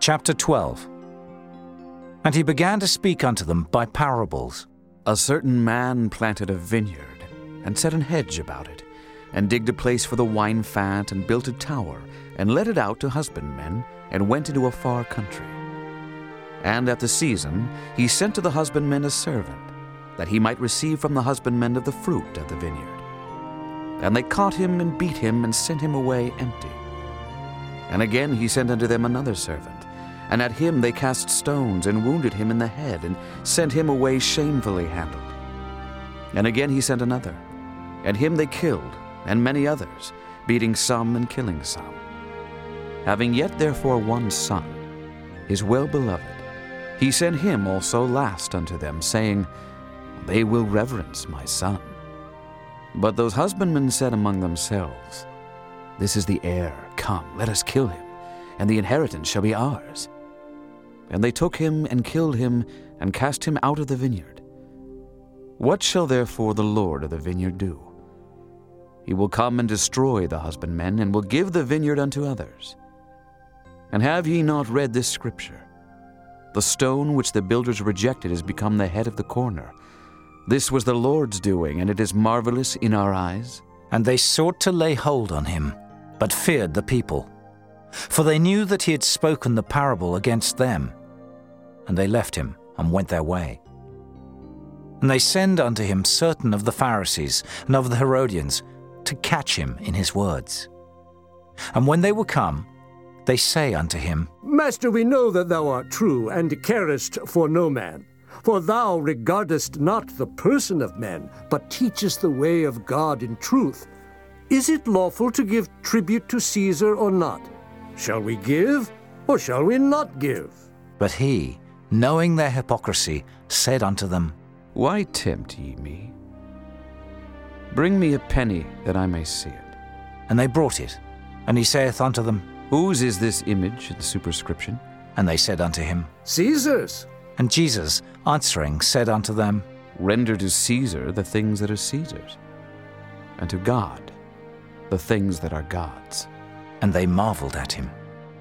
Chapter 12. And he began to speak unto them by parables. A certain man planted a vineyard, and set an hedge about it, and digged a place for the wine fat, and built a tower, and let it out to husbandmen, and went into a far country. And at the season he sent to the husbandmen a servant, that he might receive from the husbandmen of the fruit of the vineyard. And they caught him, and beat him, and sent him away empty. And again he sent unto them another servant, and at him they cast stones, and wounded him in the head, and sent him away shamefully handled. And again he sent another, and him they killed, and many others, beating some and killing some. Having yet therefore one son, his well-beloved, he sent him also last unto them, saying, They will reverence my son. But those husbandmen said among themselves, This is the heir, come, let us kill him, and the inheritance shall be ours. And they took him, and killed him, and cast him out of the vineyard. What shall therefore the Lord of the vineyard do? He will come and destroy the husbandmen, and will give the vineyard unto others. And have ye not read this scripture? The stone which the builders rejected is become the head of the corner. This was the Lord's doing, and it is marvelous in our eyes. And they sought to lay hold on him, but feared the people. For they knew that he had spoken the parable against them. And they left him, and went their way. And they send unto him certain of the Pharisees and of the Herodians, to catch him in his words. And when they were come, they say unto him, Master, we know that thou art true, and carest for no man. For thou regardest not the person of men, but teachest the way of God in truth. Is it lawful to give tribute to Caesar or not? Shall we give, or shall we not give? But he, knowing their hypocrisy, said unto them, Why tempt ye me? Bring me a penny, that I may see it. And they brought it. And he saith unto them, Whose is this image and superscription? And they said unto him, Caesar's. And Jesus, answering, said unto them, Render to Caesar the things that are Caesar's, and to God the things that are God's. And they marveled at him.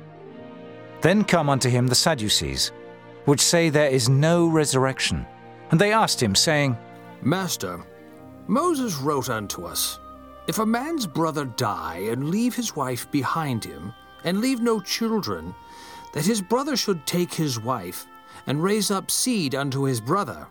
Then come unto him the Sadducees, which say there is no resurrection. And they asked him, saying, Master, Moses wrote unto us, If a man's brother die, and leave his wife behind him, and leave no children, that his brother should take his wife, and raise up seed unto his brother.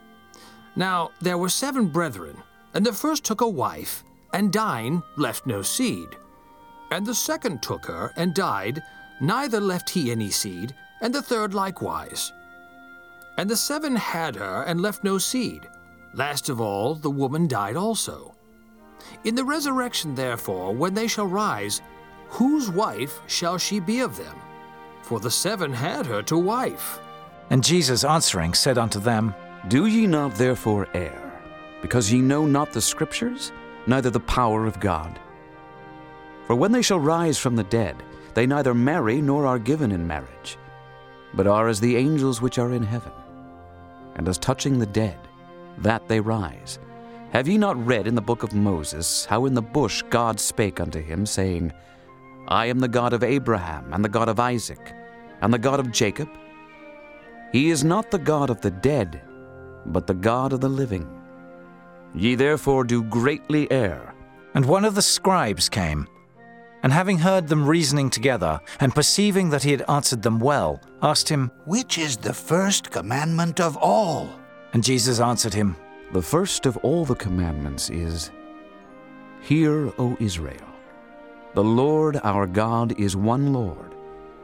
Now there were 7 brethren, and the first took a wife, and dying left no seed. And the second took her, and died, neither left he any seed, and the third likewise. And the 7 had her, and left no seed. Last of all, the woman died also. In the resurrection, therefore, when they shall rise, whose wife shall she be of them? For the 7 had her to wife. And Jesus answering said unto them, Do ye not therefore err, because ye know not the Scriptures, neither the power of God? For when they shall rise from the dead, they neither marry nor are given in marriage, but are as the angels which are in heaven. And as touching the dead, that they rise. Have ye not read in the book of Moses, how in the bush God spake unto him, saying, I am the God of Abraham, and the God of Isaac, and the God of Jacob? He is not the God of the dead, but the God of the living. Ye therefore do greatly err. And one of the scribes came, and having heard them reasoning together, and perceiving that he had answered them well, asked him, Which is the first commandment of all? And Jesus answered him, The first of all the commandments is, Hear, O Israel, the Lord our God is one Lord,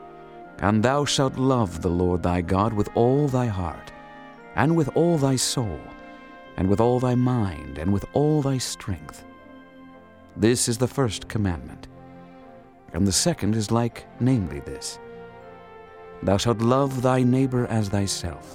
and thou shalt love the Lord thy God with all thy heart, and with all thy soul, and with all thy mind, and with all thy strength. This is the first commandment. And the second is like, namely this, Thou shalt love thy neighbor as thyself.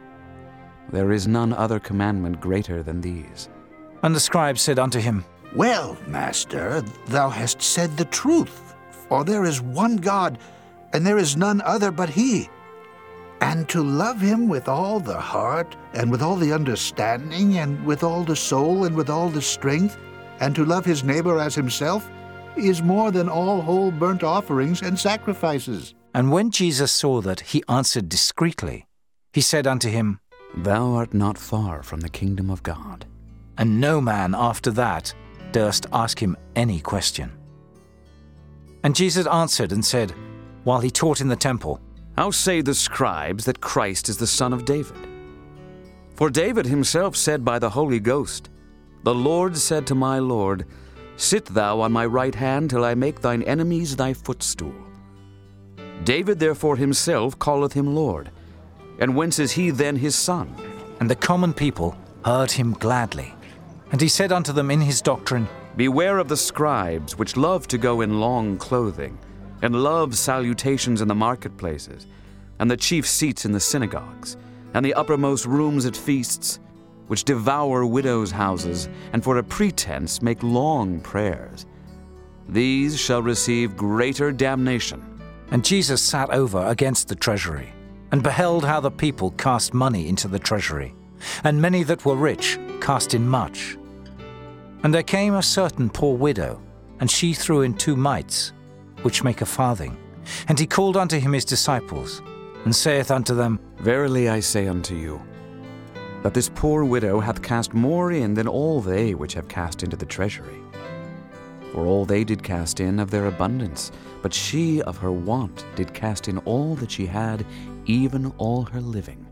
There is none other commandment greater than these. And the scribe said unto him, Well, Master, thou hast said the truth, for there is one God, and there is none other but he. And to love him with all the heart, and with all the understanding, and with all the soul, and with all the strength, and to love his neighbor as himself, is more than all whole burnt offerings and sacrifices. And when Jesus saw that he answered discreetly, he said unto him, Thou art not far from the kingdom of God. And no man after that durst ask him any question. And Jesus answered and said, while he taught in the temple, How say the scribes that Christ is the son of David? For David himself said by the Holy Ghost, The Lord said to my Lord, Sit thou on my right hand till I make thine enemies thy footstool. David therefore himself calleth him Lord. And whence is he then his son? And the common people heard him gladly. And he said unto them in his doctrine, Beware of the scribes, which love to go in long clothing, and love salutations in the marketplaces, and the chief seats in the synagogues, and the uppermost rooms at feasts, which devour widows' houses, and for a pretense make long prayers. These shall receive greater damnation. And Jesus sat over against the treasury, and beheld how the people cast money into the treasury, and many that were rich cast in much. And there came a certain poor widow, and she threw in 2 mites, which make a farthing. And he called unto him his disciples, and saith unto them, Verily I say unto you, that this poor widow hath cast more in than all they which have cast into the treasury. For all they did cast in of their abundance, but she of her want did cast in all that she had, even all her living.